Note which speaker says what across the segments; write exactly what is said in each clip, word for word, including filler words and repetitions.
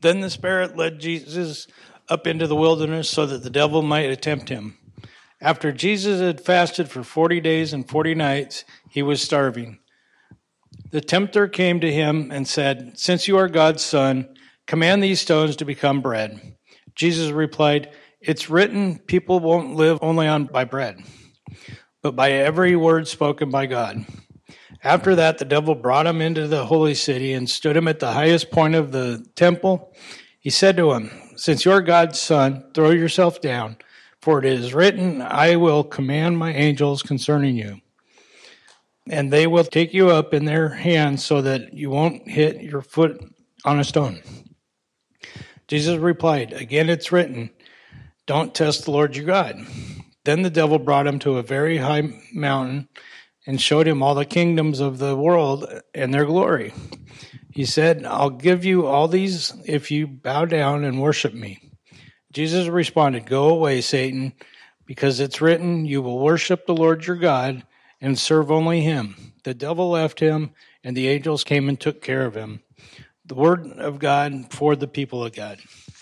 Speaker 1: Then the Spirit led Jesus up into the wilderness so that the devil might tempt him. After Jesus had fasted for forty days and forty nights, he was starving. The tempter came to him and said, "Since you are God's son, command these stones to become bread." Jesus replied, "It's written, people won't live only on by bread, but by every word spoken by God." After that, the devil brought him into the holy city and stood him at the highest point of the temple. He said to him, "Since you're God's son, throw yourself down, for it is written, I will command my angels concerning you, and they will take you up in their hands so that you won't hit your foot on a stone." Jesus replied, "Again it's written, don't test the Lord your God." Then the devil brought him to a very high mountain and showed him all the kingdoms of the world and their glory. He said, "I'll give you all these if you bow down and worship me." Jesus responded, "Go away, Satan, because it's written, you will worship the Lord your God and serve only him." The devil left him, and the angels came and took care of him. The word of God for the people of God.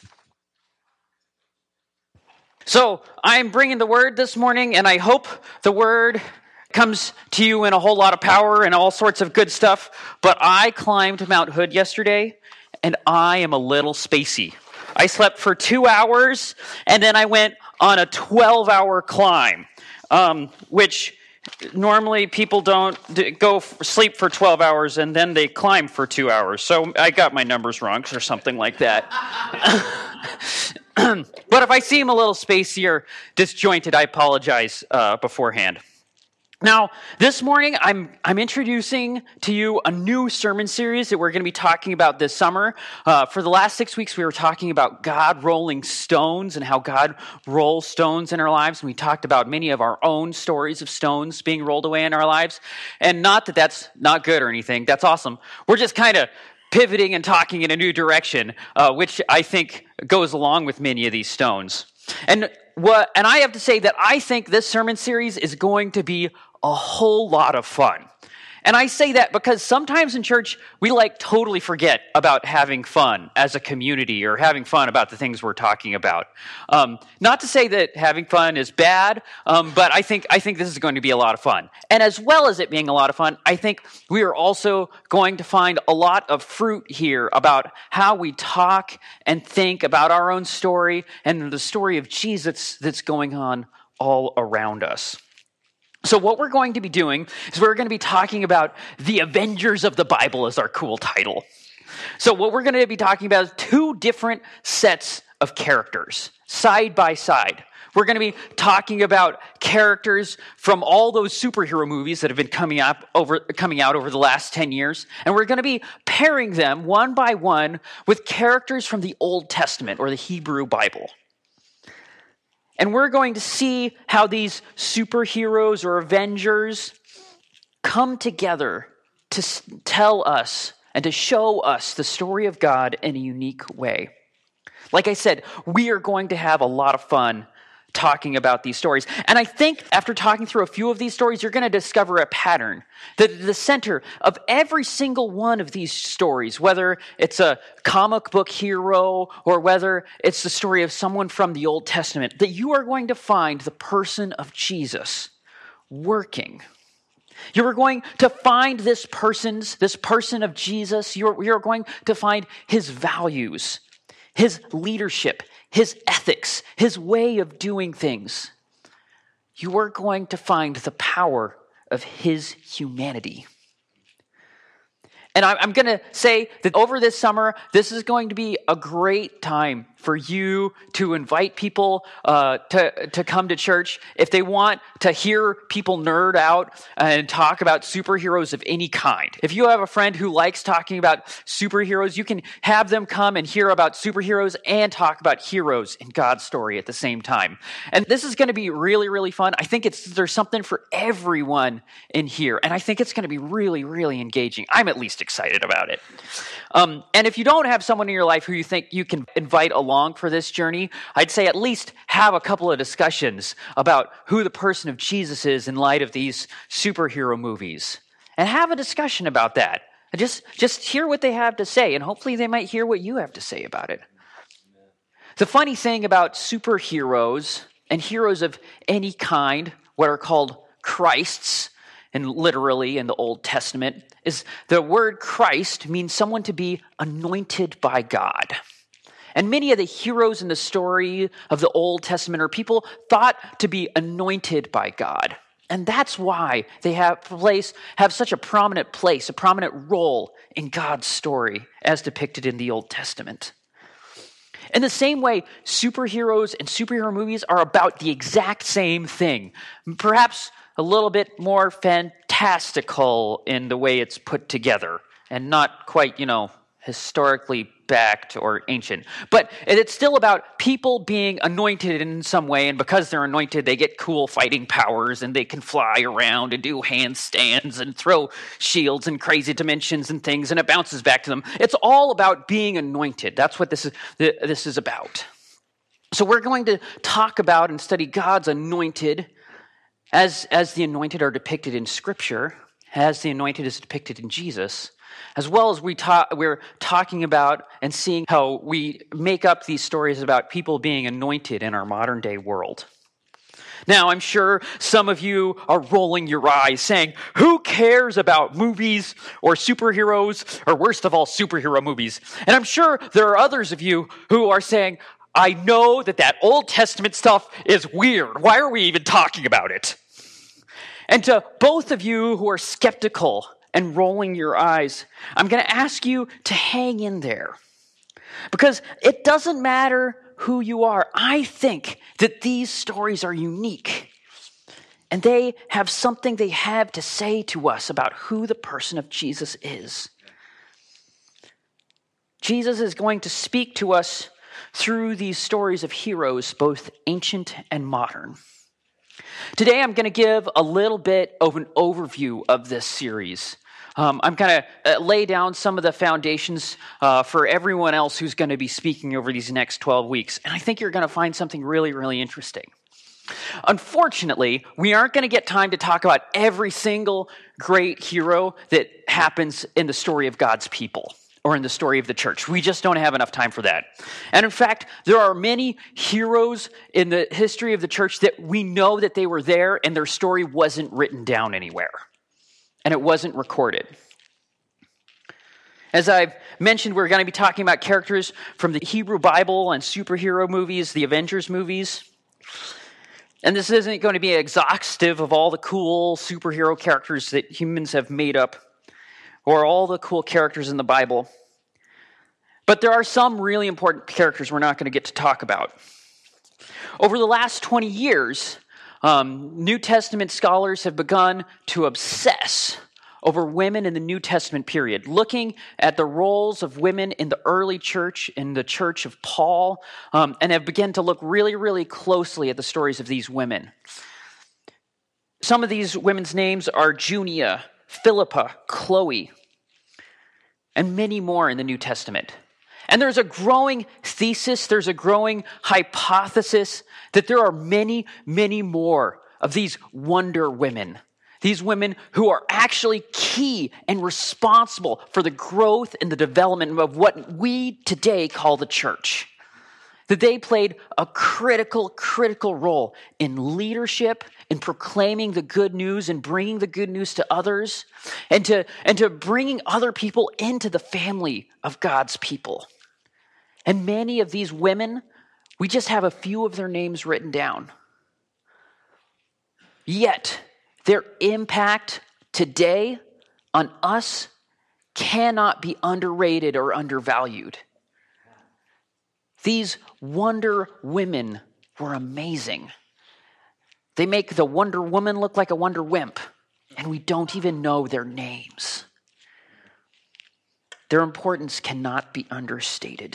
Speaker 2: So I'm bringing the word this morning, and I hope the word comes to you in a whole lot of power and all sorts of good stuff. But I climbed Mount Hood yesterday, and I am a little spacey. I slept for two hours, and then I went on a twelve-hour climb, um, which normally people don't go sleep for twelve hours, and then they climb for two hours. So I got my numbers wrong or something like that. But if I seem a little spacey or disjointed, I apologize uh, beforehand. Now, this morning, I'm I'm introducing to you a new sermon series that we're going to be talking about this summer. Uh, for the last six weeks, we were talking about God rolling stones and how God rolls stones in our lives. And we talked about many of our own stories of stones being rolled away in our lives. And not that that's not good or anything. That's awesome. We're just kind of pivoting and talking in a new direction, uh, which I think goes along with many of these stones. And what? And I have to say that I think this sermon series is going to be a whole lot of fun. And I say that because sometimes in church, we like totally forget about having fun as a community or having fun about the things we're talking about. Um, not to say that having fun is bad, um, but I think I think this is going to be a lot of fun. And as well as it being a lot of fun, I think we are also going to find a lot of fruit here about how we talk and think about our own story and the story of Jesus that's going on all around us. So what we're going to be doing is we're going to be talking about the Avengers of the Bible as our cool title. So what we're going to be talking about is two different sets of characters, side by side. We're going to be talking about characters from all those superhero movies that have been coming up over coming out over the last ten years, and we're going to be pairing them one by one with characters from the Old Testament or the Hebrew Bible. And we're going to see how these superheroes or Avengers come together to tell us and to show us the story of God in a unique way. Like I said, we are going to have a lot of fun talking about these stories. And I think after talking through a few of these stories, you're going to discover a pattern. That the center of every single one of these stories, whether it's a comic book hero or whether it's the story of someone from the Old Testament, that you are going to find the person of Jesus working. You are going to find this person's, this person of Jesus, you're, you're going to find his values, his leadership, his ethics, his way of doing things. You are going to find the power of his humanity. And I'm going to say that over this summer, this is going to be a great time for you to invite people uh, to, to come to church. If they want to hear people nerd out and talk about superheroes of any kind. If you have a friend who likes talking about superheroes, you can have them come and hear about superheroes and talk about heroes in God's story at the same time. And this is going to be really, really fun. I think it's there's something for everyone in here. And I think it's going to be really, really engaging. I'm at least excited about it. Um, and if you don't have someone in your life who you think you can invite along for this journey, I'd say at least have a couple of discussions about who the person of Jesus is in light of these superhero movies. And have a discussion about that. Just, just hear what they have to say, and hopefully they might hear what you have to say about it. The funny thing about superheroes and heroes of any kind, what are called Christs, and literally in the Old Testament, is the word Christ means someone to be anointed by God. And many of the heroes in the story of the Old Testament are people thought to be anointed by God. And that's why they have place have such a prominent place, a prominent role in God's story as depicted in the Old Testament. In the same way, superheroes and superhero movies are about the exact same thing. Perhaps a little bit more fantastical in the way it's put together and not quite, you know, historically backed or ancient. But it's still about people being anointed in some way, and because they're anointed, they get cool fighting powers, and they can fly around and do handstands and throw shields in crazy dimensions and things, and it bounces back to them. It's all about being anointed. That's what this is, this is about. So we're going to talk about and study God's anointed as, as the anointed are depicted in Scripture, as the anointed is depicted in Jesus, as well as we ta- we're talking about and seeing how we make up these stories about people being anointed in our modern day world. Now, I'm sure some of you are rolling your eyes saying, who cares about movies or superheroes, or worst of all, superhero movies? And I'm sure there are others of you who are saying, I know that that Old Testament stuff is weird. Why are we even talking about it? And to both of you who are skeptical and rolling your eyes, I'm going to ask you to hang in there. Because it doesn't matter who you are. I think that these stories are unique. And they have something they have to say to us about who the person of Jesus is. Jesus is going to speak to us through these stories of heroes, both ancient and modern. Today, I'm going to give a little bit of an overview of this series. Um, I'm going to uh, lay down some of the foundations uh, for everyone else who's going to be speaking over these next twelve weeks. And I think you're going to find something really, really interesting. Unfortunately, we aren't going to get time to talk about every single great hero that happens in the story of God's people or in the story of the church. We just don't have enough time for that. And in fact, there are many heroes in the history of the church that we know that they were there and their story wasn't written down anywhere. And it wasn't recorded. As I've mentioned, we're going to be talking about characters from the Hebrew Bible and superhero movies, the Avengers movies. And this isn't going to be exhaustive of all the cool superhero characters that humans have made up or all the cool characters in the Bible. But there are some really important characters we're not going to get to talk about. Over the last twenty years, um, New Testament scholars have begun to obsess over women in the New Testament period, looking at the roles of women in the early church, in the church of Paul, um, and have begun to look really, really closely at the stories of these women. Some of these women's names are Junia, Philippa, Chloe, and many more in the New Testament. And there's a growing thesis, there's a growing hypothesis that there are many, many more of these wonder women. These women who are actually key and responsible for the growth and the development of what we today call the church. That they played a critical, critical role in leadership, in proclaiming the good news and bringing the good news to others, and to, and to bringing other people into the family of God's people. And many of these women, we just have a few of their names written down. Yet, their impact today on us cannot be underrated or undervalued. These wonder women were amazing. They make the Wonder Woman look like a Wonder Wimp, and we don't even know their names. Their importance cannot be understated.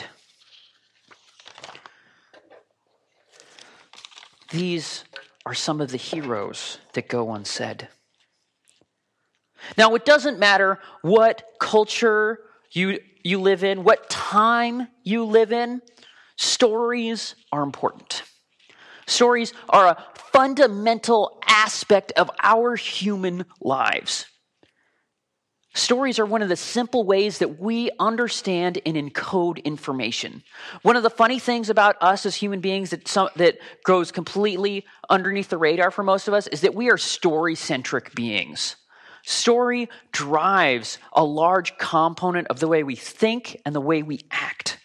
Speaker 2: These are some of the heroes that go unsaid. Now, it doesn't matter what culture you, you live in, what time you live in, stories are important. Stories are a fundamental aspect of our human lives. Stories are one of the simple ways that we understand and encode information. One of the funny things about us as human beings that some, that goes completely underneath the radar for most of us is that we are story-centric beings. Story drives a large component of the way we think and the way we act.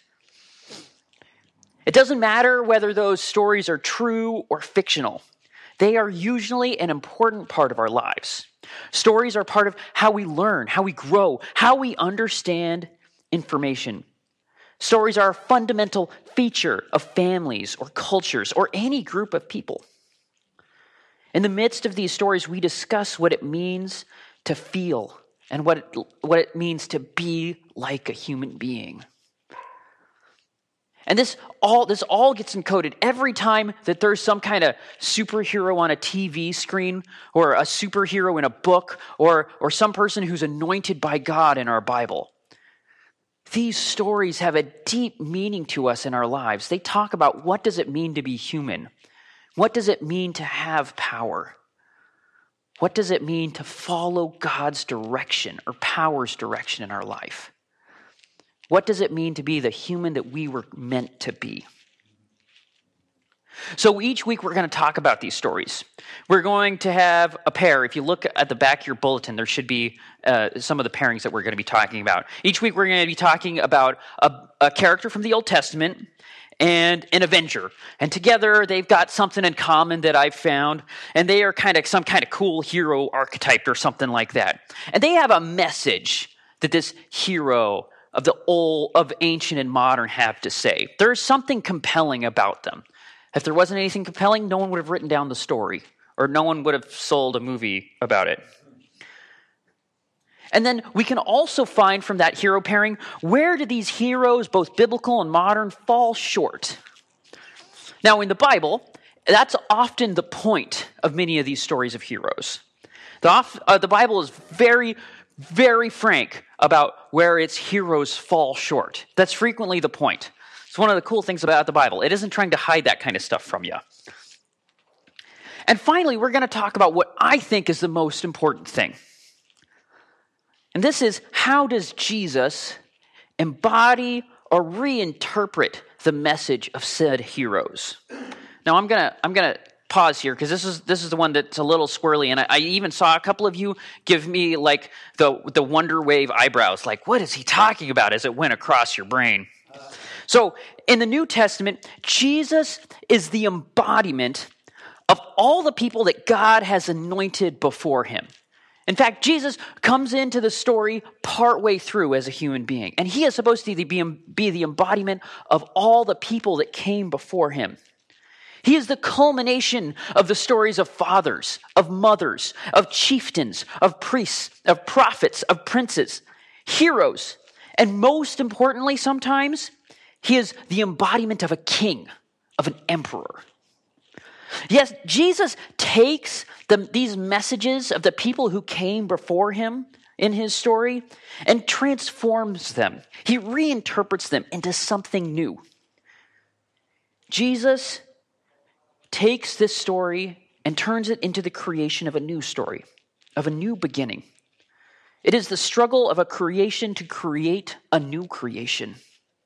Speaker 2: It doesn't matter whether those stories are true or fictional. They are usually an important part of our lives. Stories are part of how we learn, how we grow, how we understand information. Stories are a fundamental feature of families or cultures or any group of people. In the midst of these stories, we discuss what it means to feel and what it, what it means to be like a human being. And this all this all gets encoded every time that there's some kind of superhero on a T V screen or a superhero in a book or, or some person who's anointed by God in our Bible. These stories have a deep meaning to us in our lives. They talk about what does it mean to be human? What does it mean to have power? What does it mean to follow God's direction or power's direction in our life? What does it mean to be the human that we were meant to be? So each week we're going to talk about these stories. We're going to have a pair. If you look at the back of your bulletin, there should be uh, some of the pairings that we're going to be talking about. Each week we're going to be talking about a, a character from the Old Testament and an Avenger. And together they've got something in common that I've found. And they are kind of some kind of cool hero archetype or something like that. And they have a message that this hero of the old, of ancient and modern have to say. There's something compelling about them. If there wasn't anything compelling, no one would have written down the story, or no one would have sold a movie about it. And then we can also find from that hero pairing, where do these heroes, both biblical and modern, fall short? Now, in the Bible, that's often the point of many of these stories of heroes. The, off, uh, the Bible is very, very frank about where its heroes fall short. That's frequently the point. It's one of the cool things about the Bible. It isn't trying to hide that kind of stuff from you. And finally, we're going to talk about what I think is the most important thing. And this is, how does Jesus embody or reinterpret the message of said heroes? Now, I'm going to I'm going to pause here because this is this is the one that's a little squirrely, and I, I even saw a couple of you give me like the the wonder wave eyebrows, like, what is he talking about, as it went across your brain. So in the New Testament, Jesus is the embodiment of all the people that God has anointed before him. In fact, Jesus comes into the story partway through as a human being, and he is supposed to be, be the embodiment of all the people that came before him. He is the culmination of the stories of fathers, of mothers, of chieftains, of priests, of prophets, of princes, heroes, and most importantly sometimes, he is the embodiment of a king, of an emperor. Yes, Jesus takes the, these messages of the people who came before him in his story and transforms them. He reinterprets them into something new. Jesus takes this story and turns it into the creation of a new story, of a new beginning. It is the struggle of a creation to create a new creation.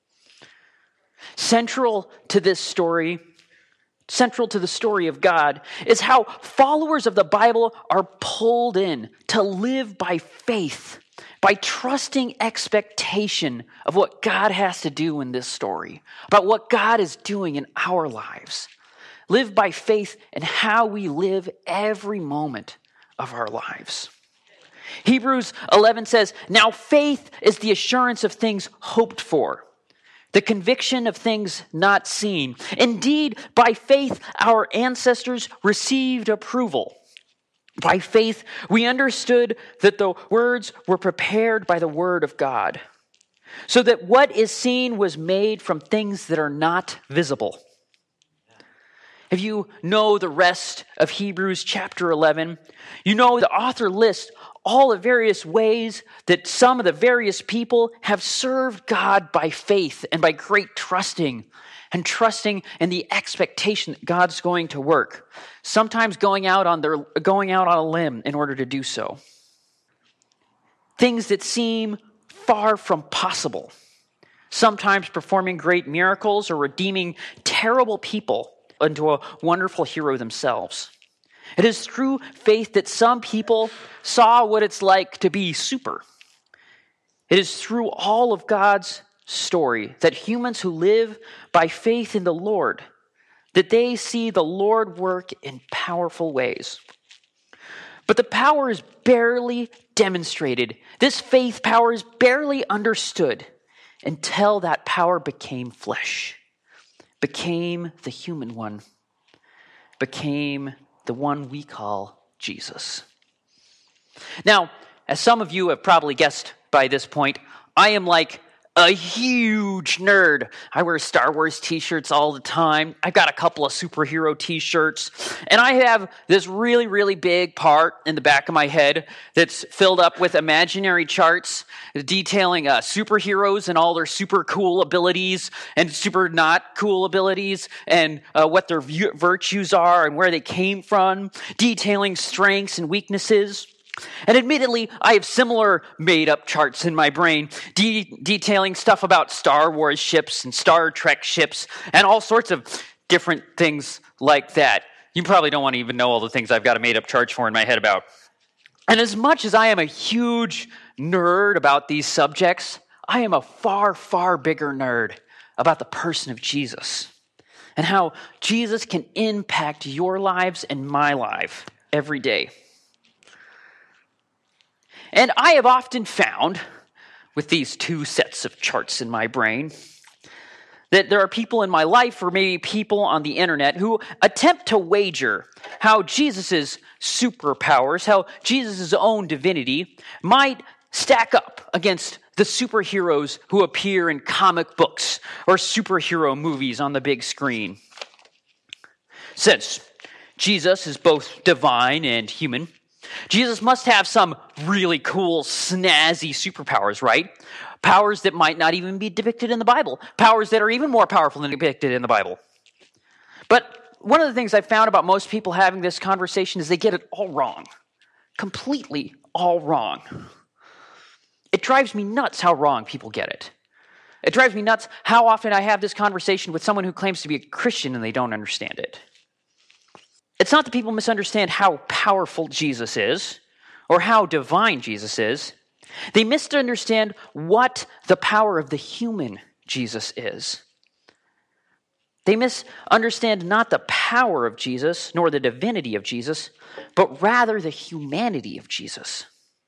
Speaker 2: Central to this story, central to the story of God, is how followers of the Bible are pulled in to live by faith, by trusting expectation of what God has to do in this story, about what God is doing in our lives. Live by faith in how we live every moment of our lives. Hebrews eleven says, "Now faith is the assurance of things hoped for, the conviction of things not seen. Indeed, by faith our ancestors received approval. By faith we understood that the words were prepared by the word of God, so that what is seen was made from things that are not visible." If you know the rest of Hebrews chapter eleven, you know the author lists all the various ways that some of the various people have served God by faith and by great trusting, and trusting in the expectation that God's going to work, sometimes going out on their going out on a limb in order to do so. things that seem far from possible, sometimes performing great miracles or redeeming terrible people into a wonderful hero themselves. It is through faith that some people saw what it's like to be super. It is through all of God's story that humans who live by faith in the Lord, that they see the Lord work in powerful ways. But the power is barely demonstrated. This faith power is barely understood until that power became flesh, became the human one, became the one we call Jesus. Now, as some of you have probably guessed by this point, I am like a huge nerd. I wear Star Wars t-shirts all the time. I've got a couple of superhero t-shirts. And I have this really, really big part in the back of my head that's filled up with imaginary charts detailing uh, superheroes and all their super cool abilities and super not cool abilities and uh, what their v- virtues are and where they came from, detailing strengths and weaknesses. And admittedly, I have similar made-up charts in my brain de- detailing stuff about Star Wars ships and Star Trek ships and all sorts of different things like that. You probably don't want to even know all the things I've got a made-up charts for in my head about. And as much as I am a huge nerd about these subjects, I am a far, far bigger nerd about the person of Jesus and how Jesus can impact your lives and my life every day. And I have often found, with these two sets of charts in my brain, that there are people in my life, or maybe people on the internet, who attempt to wager how Jesus' superpowers, how Jesus' own divinity, might stack up against the superheroes who appear in comic books or superhero movies on the big screen. Since Jesus is both divine and human, Jesus must have some really cool, snazzy superpowers, right? Powers that might not even be depicted in the Bible. Powers that are even more powerful than depicted in the Bible. But one of the things I've found about most people having this conversation is they get it all wrong. Completely all wrong. It drives me nuts how wrong people get it. It drives me nuts how often I have this conversation with someone who claims to be a Christian and they don't understand it. It's not that people misunderstand how powerful Jesus is or how divine Jesus is. They misunderstand what the power of the human Jesus is. They misunderstand not the power of Jesus nor the divinity of Jesus, but rather the humanity of Jesus.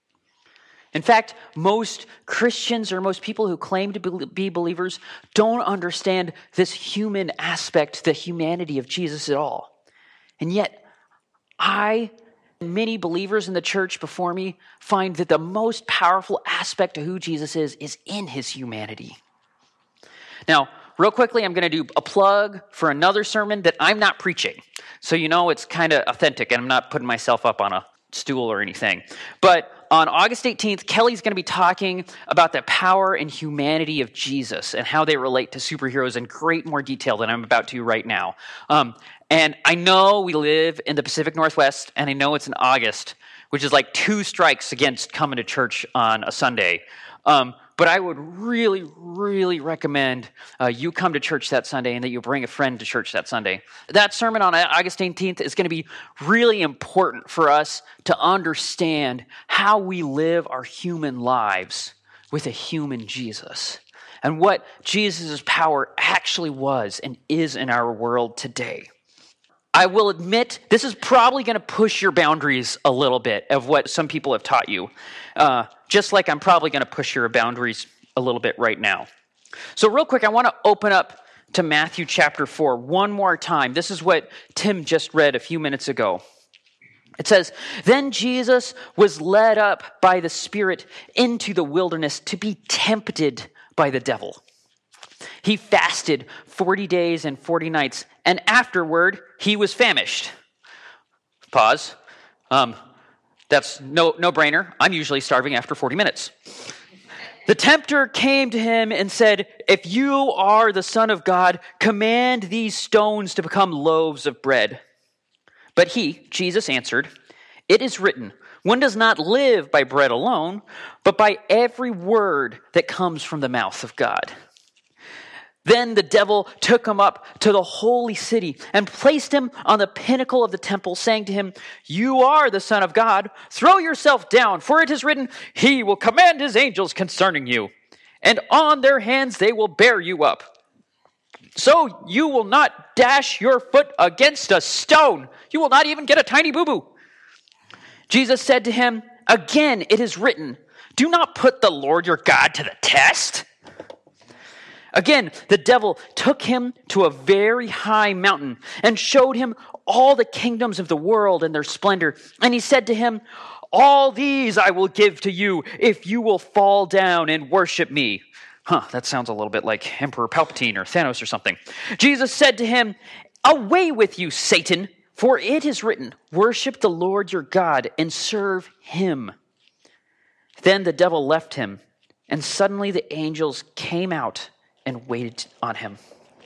Speaker 2: In fact, most Christians or most people who claim to be believers don't understand this human aspect, the humanity of Jesus at all. And yet, I and many believers in the church before me find that the most powerful aspect of who Jesus is is in his humanity. Now, real quickly, I'm going to do a plug for another sermon that I'm not preaching. So you know it's kind of authentic, and I'm not putting myself up on a stool or anything. But on August eighteenth, Kelly's going to be talking about the power and humanity of Jesus and how they relate to superheroes in great more detail than I'm about to right now. Um, and I know we live in the Pacific Northwest, and I know it's in August, which is like two strikes against coming to church on a Sunday. Um, but I would really, really recommend uh, you come to church that Sunday and that you bring a friend to church that Sunday. That sermon on August eighteenth is going to be really important for us to understand how we live our human lives with a human Jesus and what Jesus' power actually was and is in our world today. I will admit, this is probably going to push your boundaries a little bit of what some people have taught you, uh, just like I'm probably going to push your boundaries a little bit right now. So real quick, I want to open up to Matthew chapter four one more time. This is what Tim just read a few minutes ago. It says, "Then Jesus was led up by the Spirit into the wilderness to be tempted by the devil. He fasted forty days and forty nights, and afterward he was famished." Pause. Um, that's no no brainer. I'm usually starving after forty minutes. "The tempter came to him and said, 'If you are the Son of God, command these stones to become loaves of bread.' But he, Jesus, answered, 'It is written, One does not live by bread alone, but by every word that comes from the mouth of God." Then the devil took him up to the holy city and placed him on the pinnacle of the temple, saying to him, "You are the Son of God. Throw yourself down, for it is written, 'He will command his angels concerning you, and on their hands they will bear you up, so you will not dash your foot against a stone.'" You will not even get a tiny boo-boo. Jesus said to him, "Again it is written, 'Do not put the Lord your God to the test.'" Again, the devil took him to a very high mountain and showed him all the kingdoms of the world and their splendor. And he said to him, "All these I will give to you if you will fall down and worship me." Huh, that sounds a little bit like Emperor Palpatine or Thanos or something. Jesus said to him, "Away with you, Satan, for it is written, 'Worship the Lord your God and serve him.'" Then the devil left him, and suddenly the angels came out and waited on him.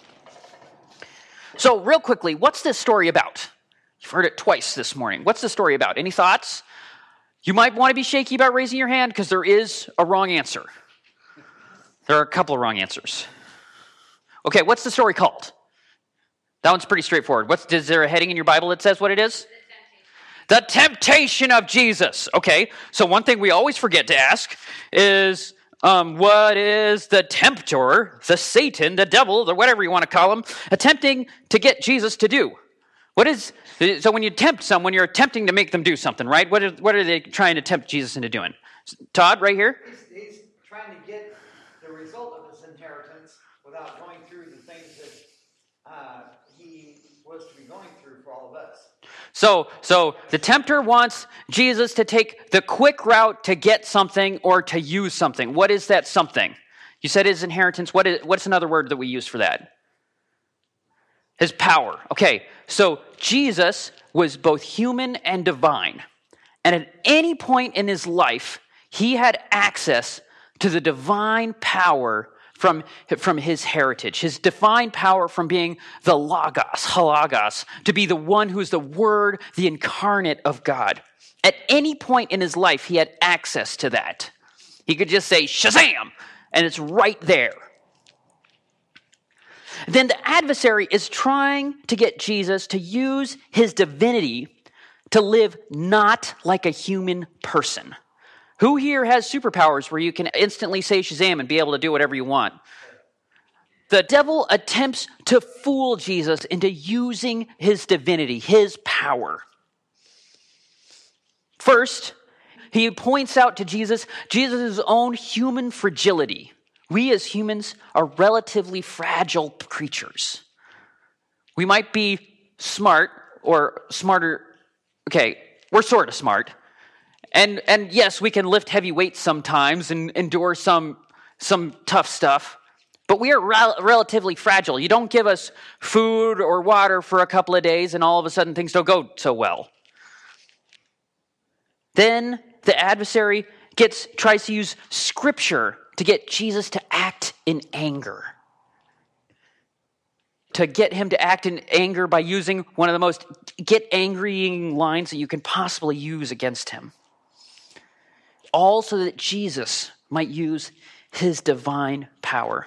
Speaker 2: So real quickly, what's this story about? You've heard it twice this morning. What's the story about? Any thoughts? You might want to be shaky about raising your hand because there is a wrong answer. There are a couple of wrong answers. Okay, what's the story called? That one's pretty straightforward. What's, is there a heading in your Bible that says what it is? The temptation of Jesus. Okay, so one thing we always forget to ask is, Um, what is the tempter, the Satan, the devil, or whatever you want to call him, attempting to get Jesus to do? What is, so when you tempt someone, you're attempting to make them do something, right? What are, what are they trying to tempt Jesus into doing? Todd, right here?
Speaker 3: He's, he's trying to get the result of his inheritance without going through the things that uh, he was to be going through for all of us.
Speaker 2: So, so the tempter wants Jesus to take the quick route to get something or to use something. What is that something? You said his inheritance. What is, what's another word that we use for that? His power. Okay, so Jesus was both human and divine. And at any point in his life, he had access to the divine power from, from his heritage, his divine power from being the Logos, Halagos, to be the one who's the Word, the incarnate of God. At any point in his life, he had access to that. He could just say, Shazam! And it's right there. Then the adversary is trying to get Jesus to use his divinity to live not like a human person. Who here has superpowers where you can instantly say Shazam and be able to do whatever you want? The devil attempts to fool Jesus into using his divinity, his power. First, he points out to Jesus Jesus' own human fragility. We as humans are relatively fragile creatures. We might be smart or smarter. Okay, we're sort of smart. And and yes, we can lift heavy weights sometimes and endure some some tough stuff, but we are rel- relatively fragile. You don't give us food or water for a couple of days and all of a sudden things don't go so well. Then the adversary gets tries to use scripture to get Jesus to act in anger. To get him to act in anger by using one of the most get-angrying lines that you can possibly use against him. All so that Jesus might use his divine power.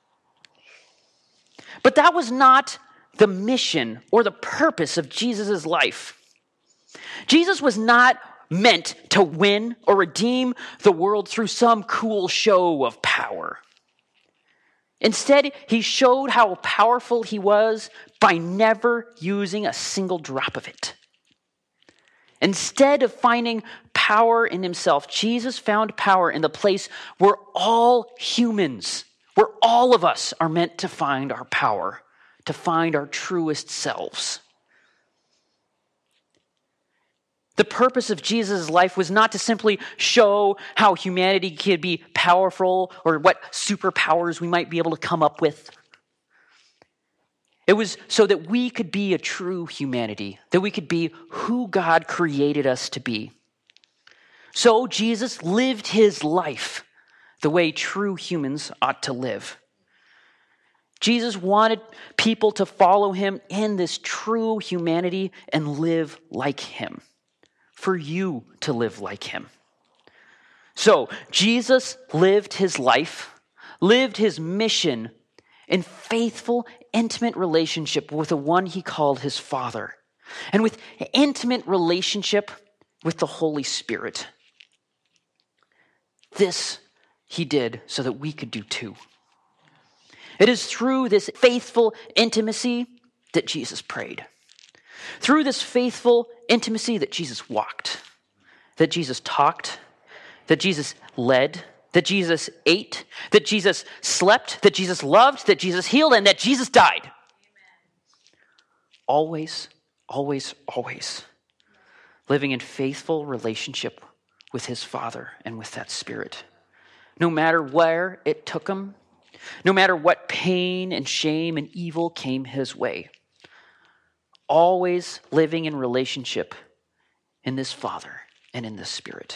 Speaker 2: But that was not the mission or the purpose of Jesus' life. Jesus was not meant to win or redeem the world through some cool show of power. Instead, he showed how powerful he was by never using a single drop of it. Instead of finding power in himself, Jesus found power in the place where all humans, where all of us are meant to find our power, to find our truest selves. The purpose of Jesus' life was not to simply show how humanity could be powerful or what superpowers we might be able to come up with. It was so that we could be a true humanity, that we could be who God created us to be. So Jesus lived his life the way true humans ought to live. Jesus wanted people to follow him in this true humanity and live like him. for you to live like him. So Jesus lived his life, lived his mission in faithful, intimate relationship with the one he called his Father, and with intimate relationship with the Holy Spirit. This he did so that we could do too. It is through this faithful intimacy that Jesus prayed. Through this faithful intimacy that Jesus walked, that Jesus talked, that Jesus led, that Jesus ate, that Jesus slept, that Jesus loved, that Jesus healed, and that Jesus died. Amen. Always, always, always living in faithful relationship with his Father and with that Spirit. No matter where it took him, no matter what pain and shame and evil came his way. Always living in relationship in this Father and in this Spirit.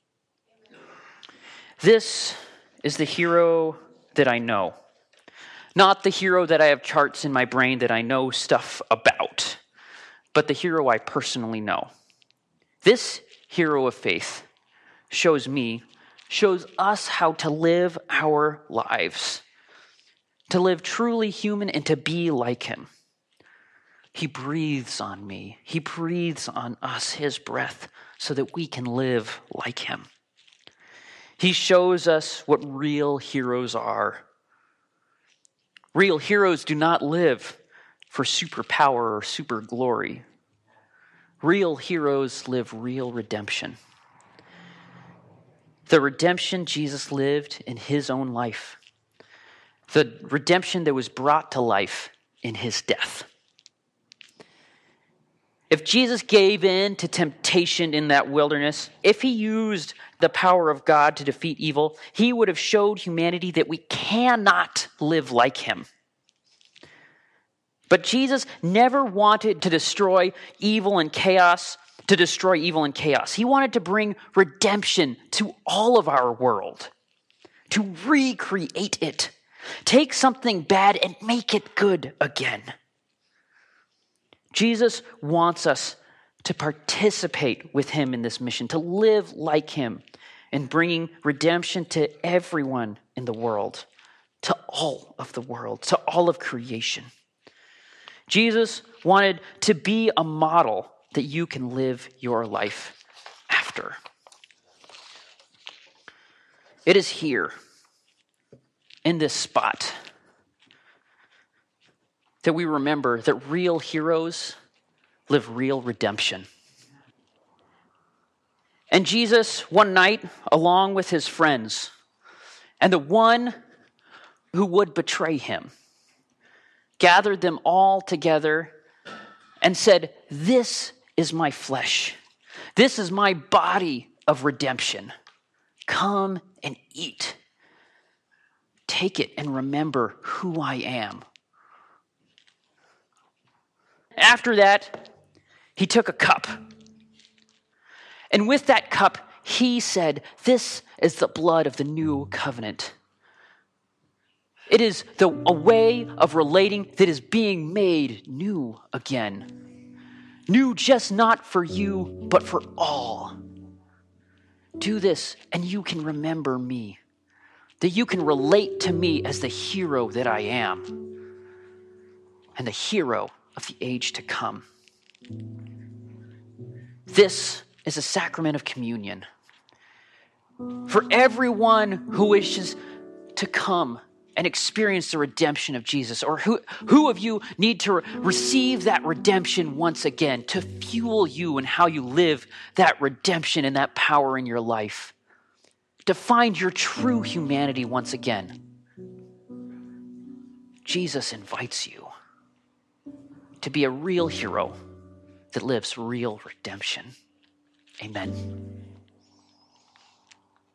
Speaker 2: This is the hero that I know. Not the hero that I have charts in my brain that I know stuff about, but the hero I personally know. This hero of faith shows me, shows us how to live our lives, to live truly human and to be like him. He breathes on me. He breathes on us his breath so that we can live like him. He shows us what real heroes are. Real heroes do not live for superpower or super glory. Real heroes live real redemption. The redemption Jesus lived in his own life. The redemption that was brought to life in his death. If Jesus gave in to temptation in that wilderness, if he used the power of God to defeat evil, he would have showed humanity that we cannot live like him. But Jesus never wanted to destroy evil and chaos, to destroy evil and chaos. He wanted to bring redemption to all of our world, to recreate it. Take something bad and make it good again. Jesus wants us to participate with him in this mission, to live like him in bringing redemption to everyone in the world, to all of the world, to all of creation. Jesus wanted to be a model that you can live your life after. It is here, in this spot, that we remember that real heroes live real redemption. And Jesus, one night, along with his friends, and the one who would betray him, gathered them all together and said, "This is my flesh. This is my body of redemption. Come and eat. Take it and remember who I am." After that, he took a cup. And with that cup, he said, "This is the blood of the new covenant." It is the, a way of relating that is being made new again. New just not for you, but for all. Do this and you can remember me. That you can relate to me as the hero that I am. And the hero of the age to come. This is a sacrament of communion. For everyone who wishes to come and experience the redemption of Jesus, or who, who of you need to re- receive that redemption once again to fuel you in how you live that redemption and that power in your life, to find your true humanity once again. Jesus invites you to be a real hero that lives real redemption. Amen.